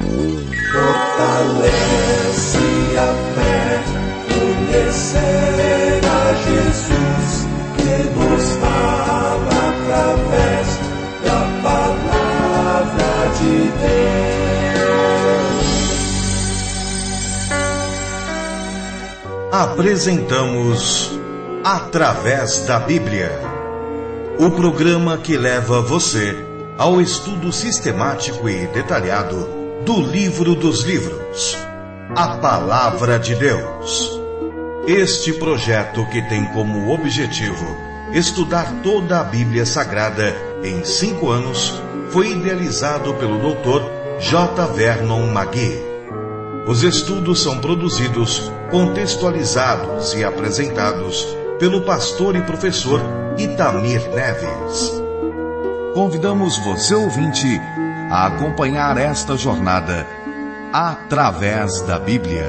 Fortalece a fé, conhecer a Jesus, que nos fala através da palavra de Deus. Apresentamos Através da Bíblia, o programa que leva você ao estudo sistemático e detalhado do livro dos livros, a Palavra de Deus. Este projeto, que tem como objetivo estudar toda a Bíblia Sagrada em 5 anos, foi idealizado pelo Dr. J. Vernon McGee. Os estudos são produzidos, contextualizados e apresentados pelo pastor e professor Itamir Neves. Convidamos você, ouvinte, a acompanhar esta jornada através da Bíblia.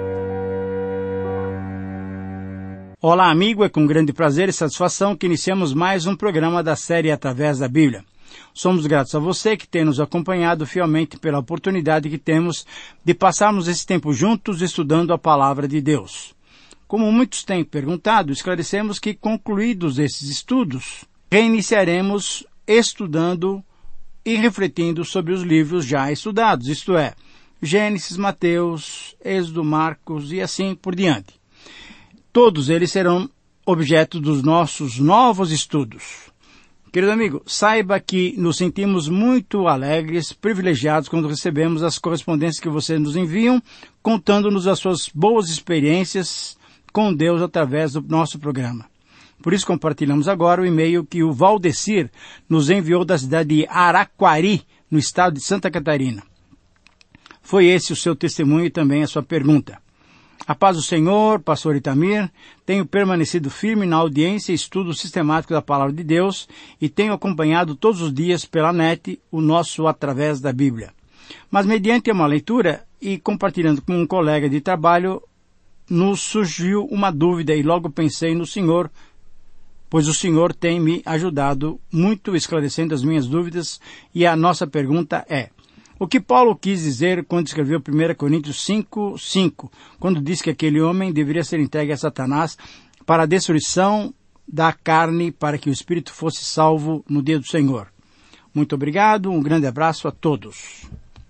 Olá, amigo, é com grande prazer e satisfação que iniciamos mais um programa da série Através da Bíblia. Somos gratos a você que tem nos acompanhado fielmente pela oportunidade que temos de passarmos esse tempo juntos estudando a Palavra de Deus. Como muitos têm perguntado, esclarecemos que, concluídos esses estudos, reiniciaremos estudando e refletindo sobre os livros já estudados, isto é, Gênesis, Mateus, Êxodo, Marcos e assim por diante. Todos eles serão objeto dos nossos novos estudos. Querido amigo, saiba que nos sentimos muito alegres, privilegiados quando recebemos as correspondências que vocês nos enviam, contando-nos as suas boas experiências com Deus através do nosso programa. Por isso compartilhamos agora o e-mail que o Valdecir nos enviou da cidade de Araquari, no estado de Santa Catarina. Foi esse o seu testemunho e também a sua pergunta. A paz do Senhor, pastor Itamir, tenho permanecido firme na audiência e estudo sistemático da Palavra de Deus e tenho acompanhado todos os dias pela net o nosso Através da Bíblia. Mas mediante uma leitura e compartilhando com um colega de trabalho, nos surgiu uma dúvida e logo pensei no Senhor, pois o Senhor tem me ajudado muito esclarecendo as minhas dúvidas, e a nossa pergunta é: o que Paulo quis dizer quando escreveu 1 Coríntios 5:5, quando disse que aquele homem deveria ser entregue a Satanás para a destruição da carne, para que o espírito fosse salvo no dia do Senhor? Muito obrigado, um grande abraço a todos.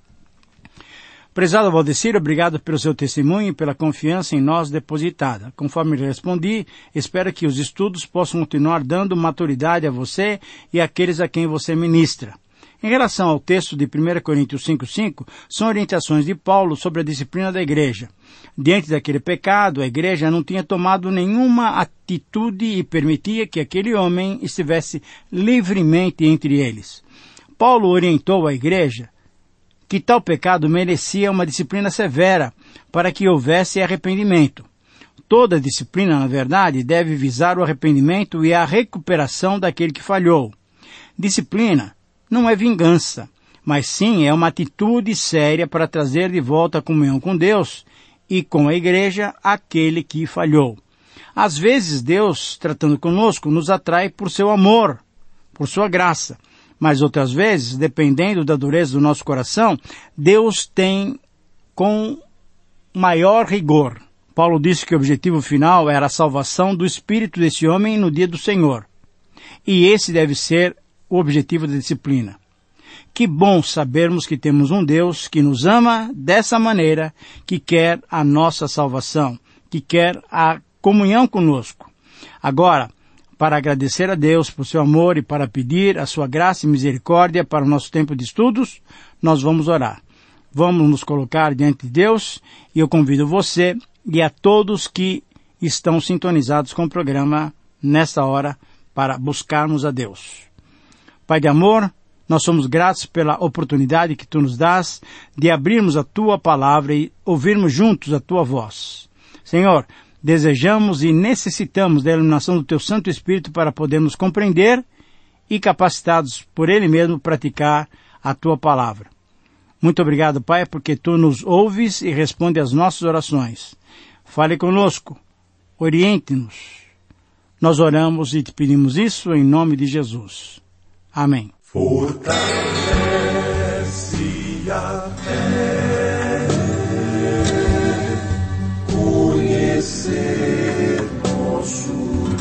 Prezado Valdecir, obrigado pelo seu testemunho e pela confiança em nós depositada. Conforme respondi, espero que os estudos possam continuar dando maturidade a você e àqueles a quem você ministra. Em relação ao texto de 1 Coríntios 5:5, são orientações de Paulo sobre a disciplina da igreja. Diante daquele pecado, a igreja não tinha tomado nenhuma atitude e permitia que aquele homem estivesse livremente entre eles. Paulo orientou a igreja que tal pecado merecia uma disciplina severa para que houvesse arrependimento. Toda disciplina, na verdade, deve visar o arrependimento e a recuperação daquele que falhou. Disciplina não é vingança, mas sim é uma atitude séria para trazer de volta a comunhão com Deus e com a igreja aquele que falhou. Às vezes Deus, tratando conosco, nos atrai por seu amor, por sua graça. Mas outras vezes, dependendo da dureza do nosso coração, Deus tem com maior rigor. Paulo disse que o objetivo final era a salvação do espírito desse homem no dia do Senhor. E esse deve ser o objetivo da disciplina. Que bom sabermos que temos um Deus que nos ama dessa maneira, que quer a nossa salvação, que quer a comunhão conosco. Agora, para agradecer a Deus por seu amor e para pedir a sua graça e misericórdia para o nosso tempo de estudos, nós vamos orar. Vamos nos colocar diante de Deus e eu convido você e a todos que estão sintonizados com o programa nesta hora para buscarmos a Deus. Pai de amor, nós somos gratos pela oportunidade que Tu nos dás de abrirmos a Tua palavra e ouvirmos juntos a Tua voz. Senhor, desejamos e necessitamos da iluminação do Teu Santo Espírito para podermos compreender e, capacitados por Ele mesmo, praticar a Tua palavra. Muito obrigado, Pai, porque Tu nos ouves e responde às nossas orações. Fale conosco, oriente-nos. Nós oramos e te pedimos isso em nome de Jesus. Amém. Fortalece Yahvé, conhecer nosso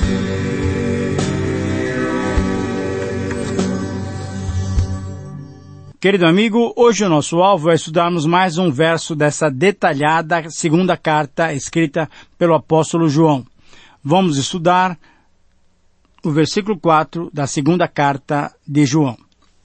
Querido amigo, hoje o nosso alvo é estudarmos mais um verso dessa detalhada segunda carta escrita pelo apóstolo João. Vamos estudar o versículo 4 da segunda carta de João.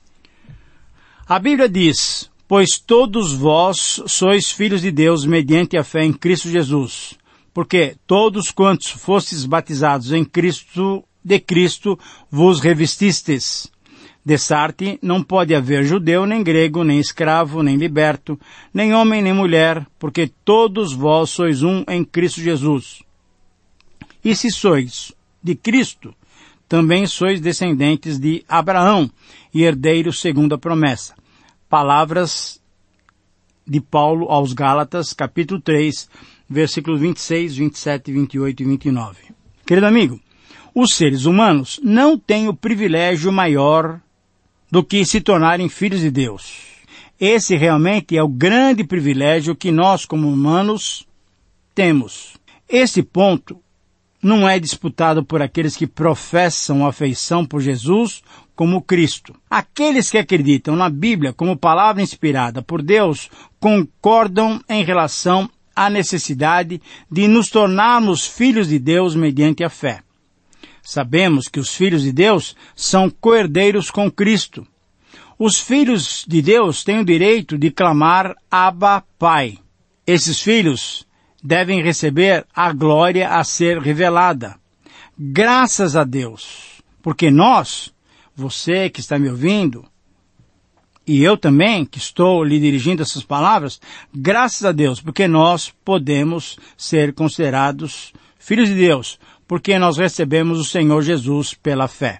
A Bíblia diz: pois todos vós sois filhos de Deus mediante a fé em Cristo Jesus, porque todos quantos fostes batizados em Cristo, de Cristo, vos revestistes. Dessarte não pode haver judeu, nem grego, nem escravo, nem liberto, nem homem, nem mulher, porque todos vós sois um em Cristo Jesus. E se sois de Cristo, também sois descendentes de Abraão e herdeiros segundo a promessa. Palavras de Paulo aos Gálatas, capítulo 3, versículos 26, 27, 28 e 29. Querido amigo, os seres humanos não têm o privilégio maior do que se tornarem filhos de Deus. Esse realmente é o grande privilégio que nós, como humanos, temos. Esse ponto não é disputado por aqueles que professam afeição por Jesus como Cristo. Aqueles que acreditam na Bíblia como palavra inspirada por Deus concordam em relação à necessidade de nos tornarmos filhos de Deus mediante a fé. Sabemos que os filhos de Deus são co-herdeiros com Cristo. Os filhos de Deus têm o direito de clamar Abba, Pai. Esses filhos devem receber a glória a ser revelada. Graças a Deus, porque nós, você que está me ouvindo, e eu também, que estou lhe dirigindo essas palavras, graças a Deus, porque nós podemos ser considerados filhos de Deus, porque nós recebemos o Senhor Jesus pela fé.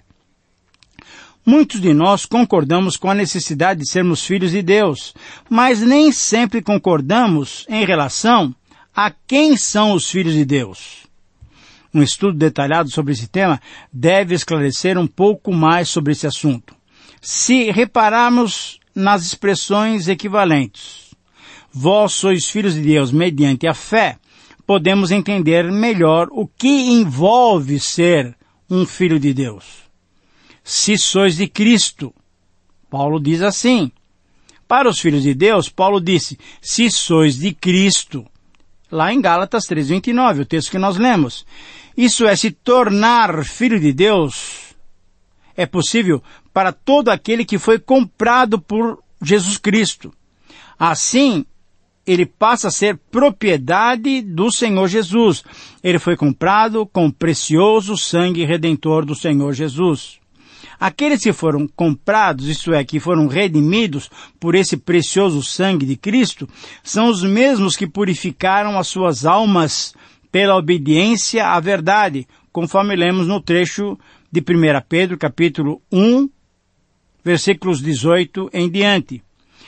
Muitos de nós concordamos com a necessidade de sermos filhos de Deus, mas nem sempre concordamos em relação a quem são os filhos de Deus. Um estudo detalhado sobre esse tema deve esclarecer um pouco mais sobre esse assunto. Se repararmos nas expressões equivalentes, vós sois filhos de Deus mediante a fé, podemos entender melhor o que envolve ser um filho de Deus. Se sois de Cristo, Paulo diz assim. Para os filhos de Deus, Paulo disse, se sois de Cristo, lá em Gálatas 3:29, o texto que nós lemos. Isso é, se tornar filho de Deus é possível para todo aquele que foi comprado por Jesus Cristo. Assim, ele passa a ser propriedade do Senhor Jesus. Ele foi comprado com o precioso sangue redentor do Senhor Jesus. Aqueles que foram comprados, isto é, que foram redimidos por esse precioso sangue de Cristo, são os mesmos que purificaram as suas almas pela obediência à verdade, conforme lemos no trecho de 1 Pedro, capítulo 1, versículos 18 em diante.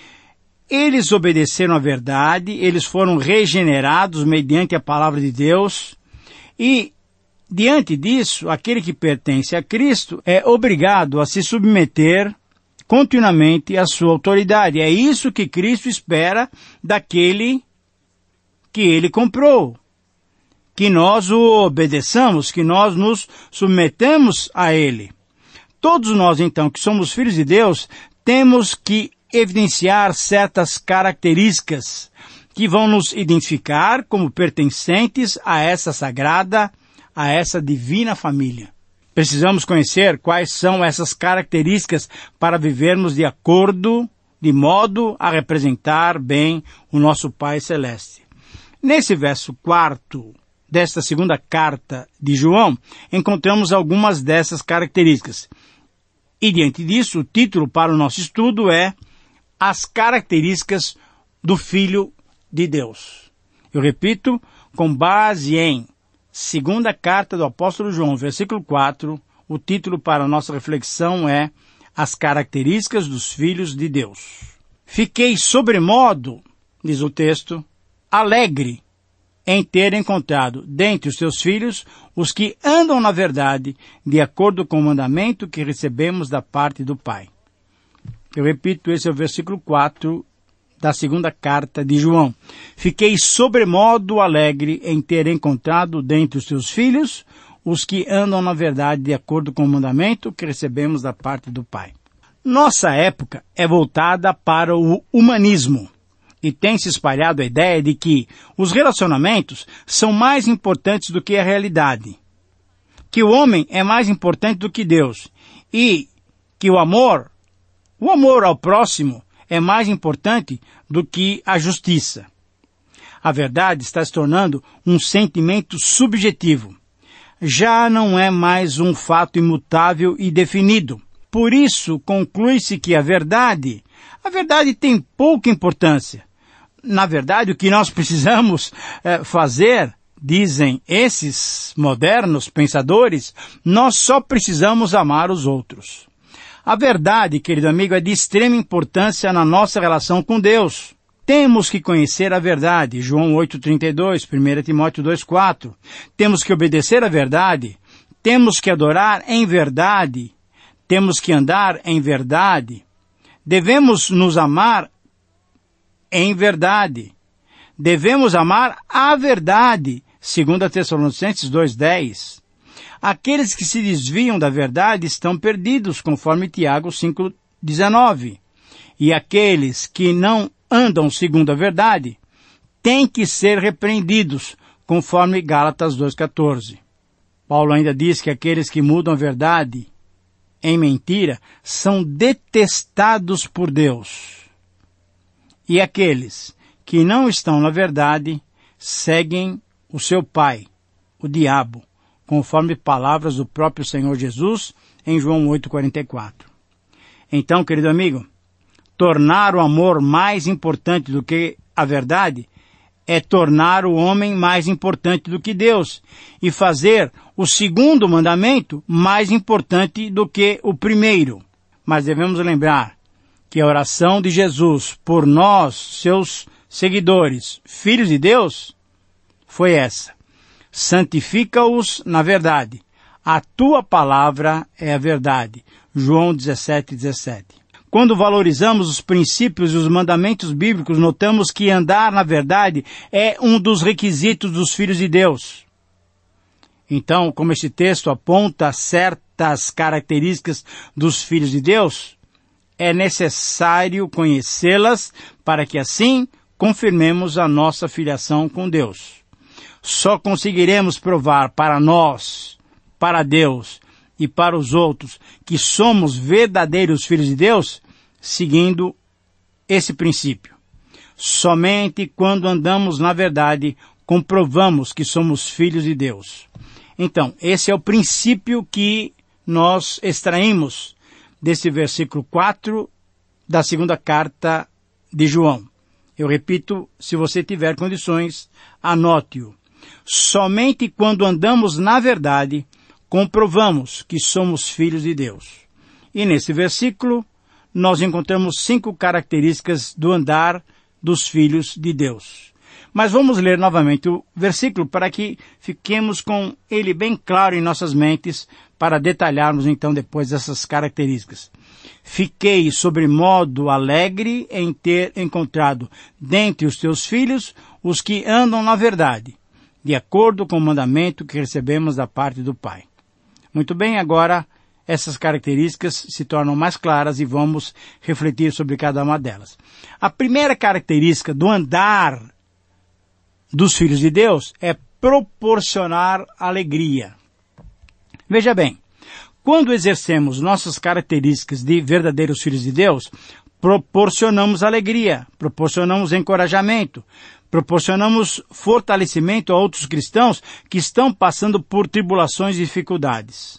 Eles obedeceram à verdade, eles foram regenerados mediante a palavra de Deus e, diante disso, aquele que pertence a Cristo é obrigado a se submeter continuamente à sua autoridade. É isso que Cristo espera daquele que ele comprou. Que nós o obedeçamos, que nós nos submetamos a ele. Todos nós, então, que somos filhos de Deus, temos que evidenciar certas características que vão nos identificar como pertencentes a essa sagrada, a essa divina família. Precisamos conhecer quais são essas características para vivermos de modo a representar bem o nosso Pai Celeste. Nesse verso 4 desta segunda carta de João, encontramos algumas dessas características. E diante disso, o título para o nosso estudo é As Características do Filho de Deus. Eu repito, com base em segunda carta do apóstolo João, versículo 4, o título para a nossa reflexão é As Características dos Filhos de Deus. Fiquei sobremodo, diz o texto, alegre em ter encontrado dentre os teus filhos os que andam na verdade, de acordo com o mandamento que recebemos da parte do Pai. Eu repito, esse é o versículo 4 da segunda carta de João. Fiquei sobremodo alegre em ter encontrado dentre os teus filhos os que andam na verdade de acordo com o mandamento que recebemos da parte do Pai. Nossa época é voltada para o humanismo e tem se espalhado a ideia de que os relacionamentos são mais importantes do que a realidade, que o homem é mais importante do que Deus e que o amor ao próximo é mais importante do que a justiça. A verdade está se tornando um sentimento subjetivo. Já não é mais um fato imutável e definido. Por isso, conclui-se que a verdade tem pouca importância. Na verdade, o que nós precisamos fazer, dizem esses modernos pensadores, nós só precisamos amar os outros. A verdade, querido amigo, é de extrema importância na nossa relação com Deus. Temos que conhecer a verdade, João 8,32, 1 Timóteo 2,4. Temos que obedecer à verdade. Temos que adorar em verdade. Temos que andar em verdade. Devemos nos amar em verdade. Devemos amar a verdade, 2 Tessalonicenses 2,10. Aqueles que se desviam da verdade estão perdidos, conforme Tiago 5,19. E aqueles que não andam segundo a verdade têm que ser repreendidos, conforme Gálatas 2,14. Paulo ainda diz que aqueles que mudam a verdade em mentira são detestados por Deus. E aqueles que não estão na verdade seguem o seu pai, o diabo, conforme palavras do próprio Senhor Jesus em João 8,44. Então, querido amigo, tornar o amor mais importante do que a verdade é tornar o homem mais importante do que Deus e fazer o segundo mandamento mais importante do que o primeiro. Mas devemos lembrar que a oração de Jesus por nós, seus seguidores, filhos de Deus, foi essa: santifica-os na verdade. A tua palavra é a verdade. João 17:17. Quando valorizamos os princípios e os mandamentos bíblicos, notamos que andar na verdade é um dos requisitos dos filhos de Deus. Então, como este texto aponta certas características dos filhos de Deus, é necessário conhecê-las para que assim confirmemos a nossa filiação com Deus. Só conseguiremos provar para nós, para Deus e para os outros que somos verdadeiros filhos de Deus, seguindo esse princípio. Somente quando andamos na verdade, comprovamos que somos filhos de Deus. Então, esse é o princípio que nós extraímos desse versículo 4 da segunda carta de João. Eu repito, se você tiver condições, anote-o. Somente quando andamos na verdade, comprovamos que somos filhos de Deus. E nesse versículo, nós encontramos 5 características do andar dos filhos de Deus. Mas vamos ler novamente o versículo para que fiquemos com ele bem claro em nossas mentes, para detalharmos então depois essas características. Fiquei sobremodo alegre em ter encontrado dentre os teus filhos os que andam na verdade, de acordo com o mandamento que recebemos da parte do Pai. Muito bem, agora essas características se tornam mais claras e vamos refletir sobre cada uma delas. A primeira característica do andar dos filhos de Deus é proporcionar alegria. Veja bem, quando exercemos nossas características de verdadeiros filhos de Deus, proporcionamos alegria, proporcionamos encorajamento, proporcionamos fortalecimento a outros cristãos que estão passando por tribulações e dificuldades.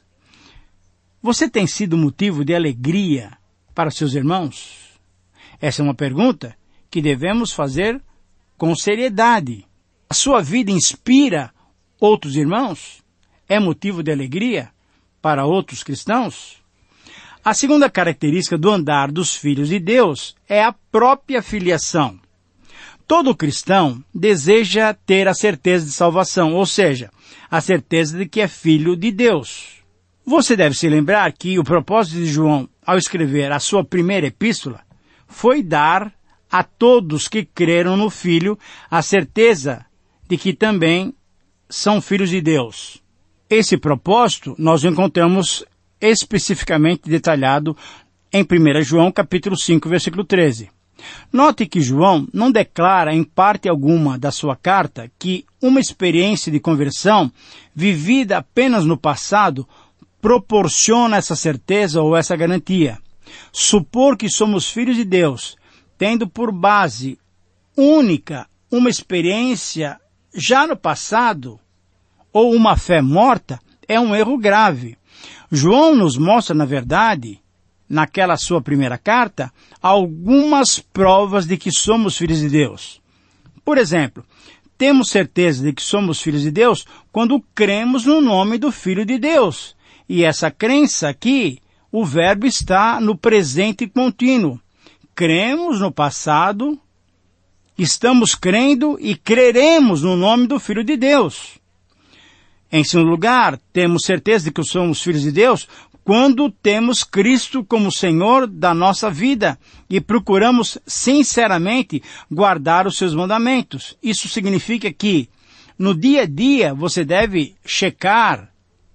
Você tem sido motivo de alegria para seus irmãos? Essa é uma pergunta que devemos fazer com seriedade. A sua vida inspira outros irmãos? É motivo de alegria para outros cristãos? A segunda característica do andar dos filhos de Deus é a própria filiação. Todo cristão deseja ter a certeza de salvação, ou seja, a certeza de que é filho de Deus. Você deve se lembrar que o propósito de João, ao escrever a sua primeira epístola, foi dar a todos que creram no Filho a certeza de que também são filhos de Deus. Esse propósito nós encontramos especificamente detalhado em 1 João capítulo 5, versículo 13. Note que João não declara em parte alguma da sua carta que uma experiência de conversão vivida apenas no passado proporciona essa certeza ou essa garantia. Supor que somos filhos de Deus, tendo por base única uma experiência já no passado, ou uma fé morta, é um erro grave. João nos mostra, na verdade, naquela sua primeira carta, algumas provas de que somos filhos de Deus. Por exemplo, temos certeza de que somos filhos de Deus quando cremos no nome do Filho de Deus. E essa crença aqui, o verbo está no presente contínuo. Cremos no passado, estamos crendo e creremos no nome do Filho de Deus. Em segundo lugar, temos certeza de que somos filhos de Deus quando temos Cristo como Senhor da nossa vida e procuramos sinceramente guardar os seus mandamentos. Isso significa que no dia a dia você deve checar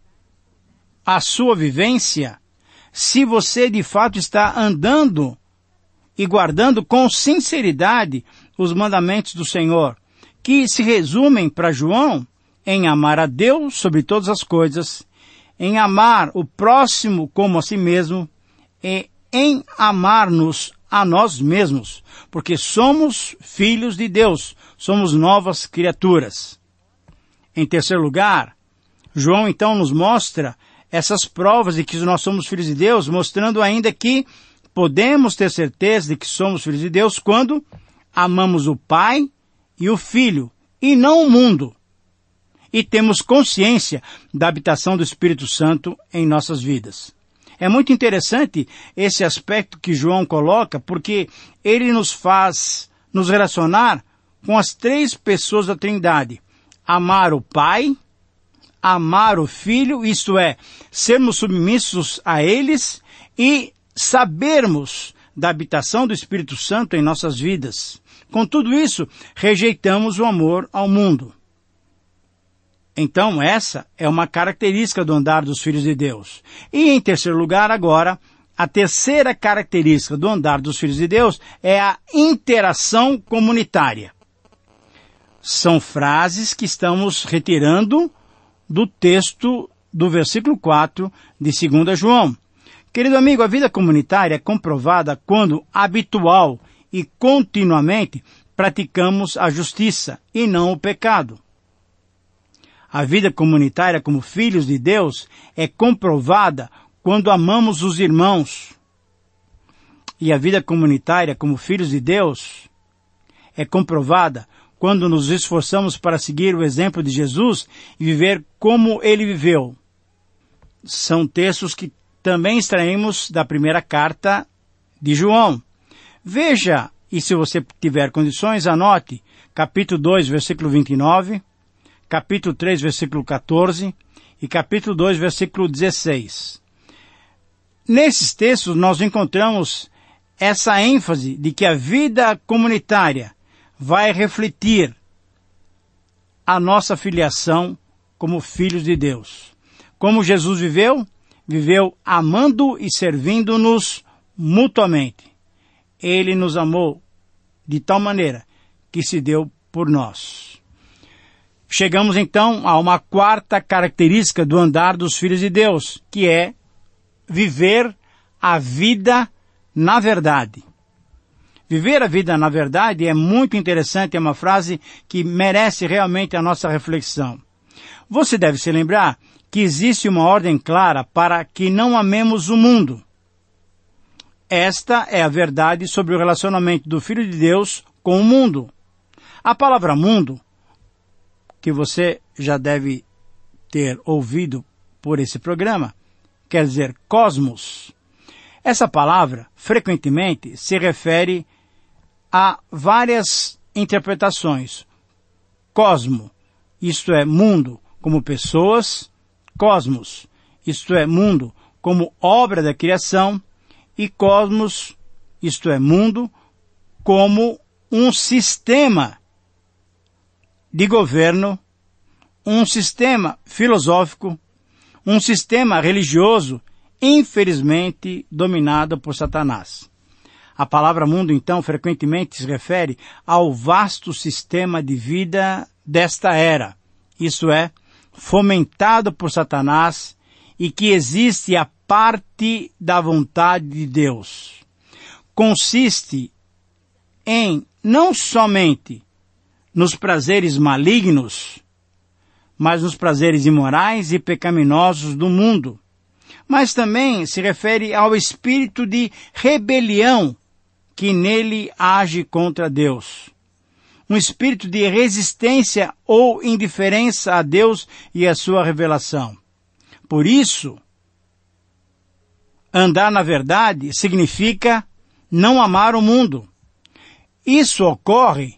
a sua vivência se você de fato está andando e guardando com sinceridade os mandamentos do Senhor, que se resumem para João em amar a Deus sobre todas as coisas, em amar o próximo como a si mesmo e em amar-nos a nós mesmos, porque somos filhos de Deus, somos novas criaturas. Em terceiro lugar, João então nos mostra essas provas de que nós somos filhos de Deus, mostrando ainda que podemos ter certeza de que somos filhos de Deus quando amamos o Pai e o Filho, e não o mundo. E temos consciência da habitação do Espírito Santo em nossas vidas. É muito interessante esse aspecto que João coloca, porque ele nos faz nos relacionar com as três pessoas da Trindade. Amar o Pai, amar o Filho, isto é, sermos submissos a eles e sabermos da habitação do Espírito Santo em nossas vidas. Com tudo isso, rejeitamos o amor ao mundo. Então, essa é uma característica do andar dos filhos de Deus. E, em terceiro lugar, agora, a terceira característica do andar dos filhos de Deus é a interação comunitária. São frases que estamos retirando do texto do versículo 4 de 2 João. Querido amigo, a vida comunitária é comprovada quando habitual e continuamente praticamos a justiça e não o pecado. A vida comunitária como filhos de Deus é comprovada quando amamos os irmãos. E a vida comunitária como filhos de Deus é comprovada quando nos esforçamos para seguir o exemplo de Jesus e viver como ele viveu. São textos que também extraímos da primeira carta de João. Veja, e se você tiver condições, anote, capítulo 2, versículo 29, capítulo 3, versículo 14 e capítulo 2, versículo 16. Nesses textos nós encontramos essa ênfase de que a vida comunitária vai refletir a nossa filiação como filhos de Deus. Como Jesus viveu? Viveu amando e servindo-nos mutuamente. Ele nos amou de tal maneira que se deu por nós. Chegamos então a uma quarta característica do andar dos filhos de Deus, que é viver a vida na verdade. Viver a vida na verdade é muito interessante, é uma frase que merece realmente a nossa reflexão. Você deve se lembrar que existe uma ordem clara para que não amemos o mundo. Esta é a verdade sobre o relacionamento do Filho de Deus com o mundo. A palavra mundo, que você já deve ter ouvido por esse programa, quer dizer cosmos. Essa palavra, frequentemente, se refere a várias interpretações. Cosmo, isto é, mundo, como pessoas. Cosmos, isto é, mundo, como obra da criação. E cosmos, isto é, mundo, como um sistema de governo, um sistema filosófico, um sistema religioso, infelizmente dominado por Satanás. A palavra mundo, então, frequentemente se refere ao vasto sistema de vida desta era, isto é, fomentado por Satanás e que existe a parte da vontade de Deus. Consiste em não somente nos prazeres malignos, mas nos prazeres imorais e pecaminosos do mundo, mas também se refere ao espírito de rebelião que nele age contra Deus. Um espírito de resistência ou indiferença a Deus e a sua revelação. Por isso, andar na verdade significa não amar o mundo. Isso ocorre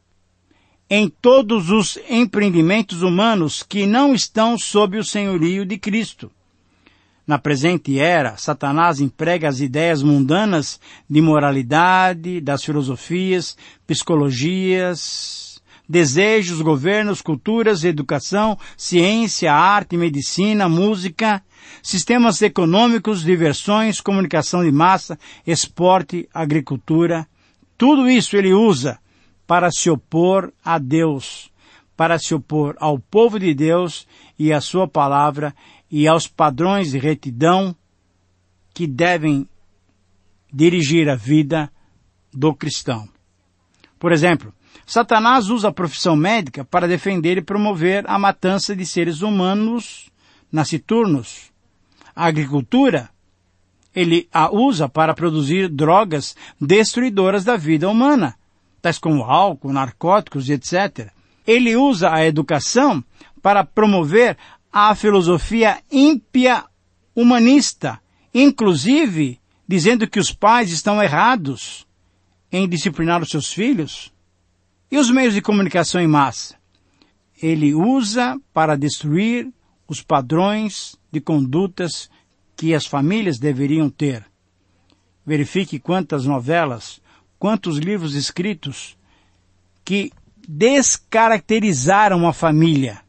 em todos os empreendimentos humanos que não estão sob o senhorio de Cristo. Na presente era, Satanás emprega as ideias mundanas de moralidade, das filosofias, psicologias, desejos, governos, culturas, educação, ciência, arte, medicina, música, sistemas econômicos, diversões, comunicação de massa, esporte, agricultura. Tudo isso ele usa para se opor a Deus, para se opor ao povo de Deus e à sua palavra e aos padrões de retidão que devem dirigir a vida do cristão. Por exemplo, Satanás usa a profissão médica para defender e promover a matança de seres humanos nasciturnos. A agricultura, ele a usa para produzir drogas destruidoras da vida humana, tais como álcool, narcóticos, etc. Ele usa a educação para promover a filosofia ímpia humanista, inclusive dizendo que os pais estão errados em disciplinar os seus filhos. E os meios de comunicação em massa? Ele usa para destruir os padrões de condutas que as famílias deveriam ter. Verifique quantas novelas, quantos livros escritos que descaracterizaram a família.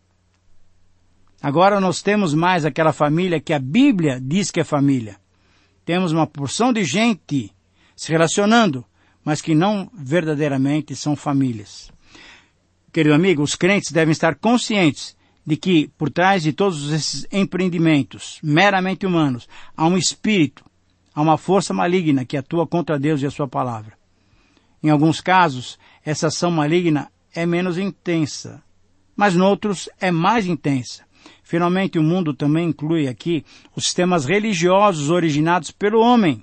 Agora nós temos mais aquela família que a Bíblia diz que é família. Temos uma porção de gente se relacionando, mas que não verdadeiramente são famílias. Querido amigo, os crentes devem estar conscientes de que, por trás de todos esses empreendimentos meramente humanos, há um espírito, há uma força maligna que atua contra Deus e a sua palavra. Em alguns casos, essa ação maligna é menos intensa, mas noutros é mais intensa. Finalmente, o mundo também inclui aqui os sistemas religiosos originados pelo homem.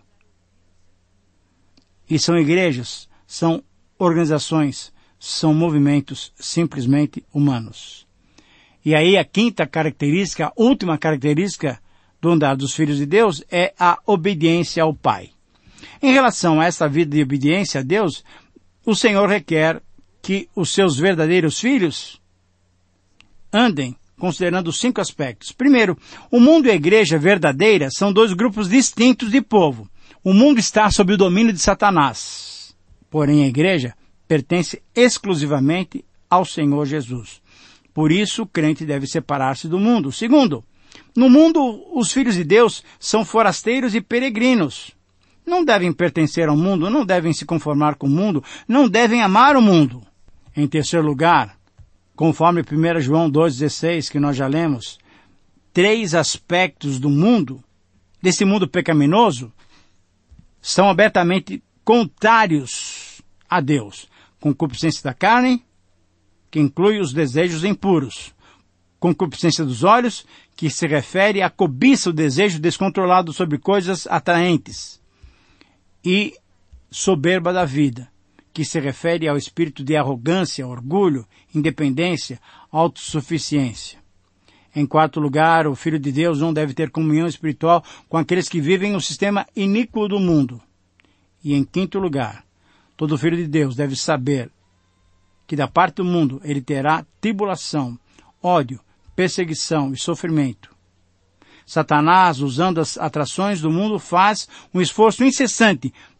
E são igrejas, são organizações, são movimentos simplesmente humanos. E aí a quinta característica, a última característica do andar dos filhos de Deus é a obediência ao Pai. Em relação a essa vida de obediência a Deus, o Senhor requer que os seus verdadeiros filhos andem considerando 5 aspectos. Primeiro, o mundo e a igreja verdadeira são 2 grupos distintos de povo. O mundo está sob o domínio de Satanás. Porém, a igreja pertence exclusivamente ao Senhor Jesus. Por isso, o crente deve separar-se do mundo. Segundo, no mundo, os filhos de Deus são forasteiros e peregrinos. Não devem pertencer ao mundo, não devem se conformar com o mundo, não devem amar o mundo. Em terceiro lugar, conforme 1 João 2,16, que nós já lemos, 3 aspectos do mundo, desse mundo pecaminoso, são abertamente contrários a Deus. Concupiscência da carne, que inclui os desejos impuros. Concupiscência dos olhos, que se refere à cobiça, o desejo descontrolado sobre coisas atraentes. E soberba da vida, que se refere ao espírito de arrogância, orgulho, independência, autossuficiência. Em quarto lugar, o Filho de Deus não deve ter comunhão espiritual com aqueles que vivem no sistema iníquo do mundo. E em quinto lugar, todo filho de Deus deve saber que da parte do mundo ele terá tribulação, ódio, perseguição e sofrimento. Satanás, usando as atrações do mundo, faz um esforço incessante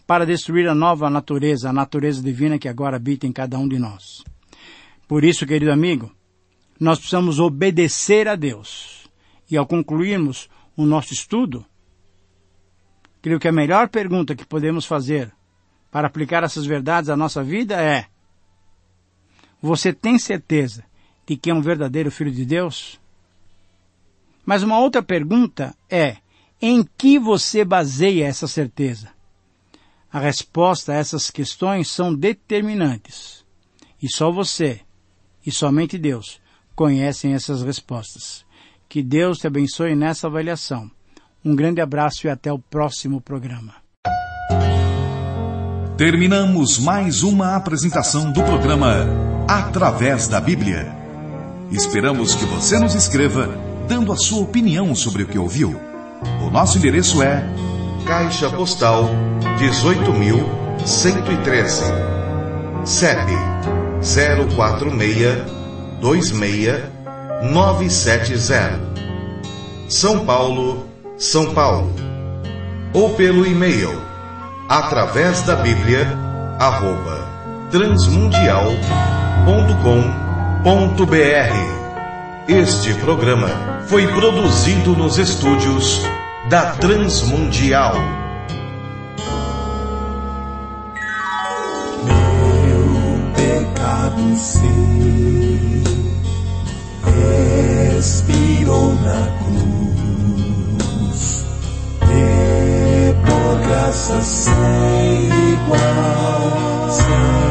para destruir a nova natureza, a natureza divina que agora habita em cada um de nós. Por isso, querido amigo, nós precisamos obedecer a Deus. E ao concluirmos o nosso estudo, creio que a melhor pergunta que podemos fazer para aplicar essas verdades à nossa vida é: você tem certeza de que é um verdadeiro filho de Deus? Mas uma outra pergunta é: em que você baseia essa certeza? A resposta a essas questões são determinantes. E só você, e somente Deus, conhecem essas respostas. Que Deus te abençoe nessa avaliação. Um grande abraço e até o próximo programa. Terminamos mais uma apresentação do programa Através da Bíblia. Esperamos que você nos escreva dando a sua opinião sobre o que ouviu. O nosso endereço é Caixa Postal 18.113, CEP 04626-970, São Paulo, São Paulo. Ou pelo e-mail através da Bíblia @transmundial.com.br. Este programa foi produzido nos estúdios da Transmundial. Meu pecado sei, expirou na cruz, e por graça sem igual.